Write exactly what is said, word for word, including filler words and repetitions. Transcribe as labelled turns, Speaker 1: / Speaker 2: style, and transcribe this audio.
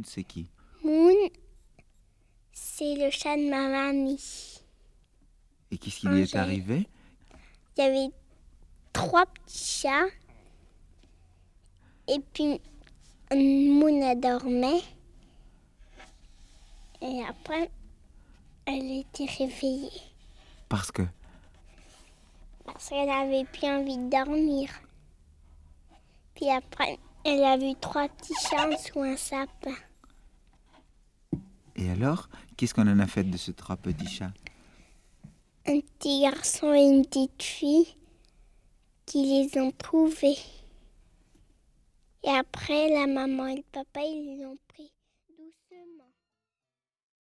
Speaker 1: Moon, c'est qui?
Speaker 2: Moon, c'est le chat de ma mamie.
Speaker 1: Et qu'est-ce qui lui est arrivé?
Speaker 2: Il y avait trois petits chats. Et puis, Moon, elle dormait. Et après, elle était réveillée.
Speaker 1: Parce que?
Speaker 2: Parce qu'elle avait plus envie de dormir. Puis après, elle a vu trois petits chats sous un sapin.
Speaker 1: Et alors, qu'est-ce qu'on en a fait de ces trois petits chats?
Speaker 2: Un petit garçon et une petite fille qui les ont trouvés. Et après, la maman et le papa, ils les ont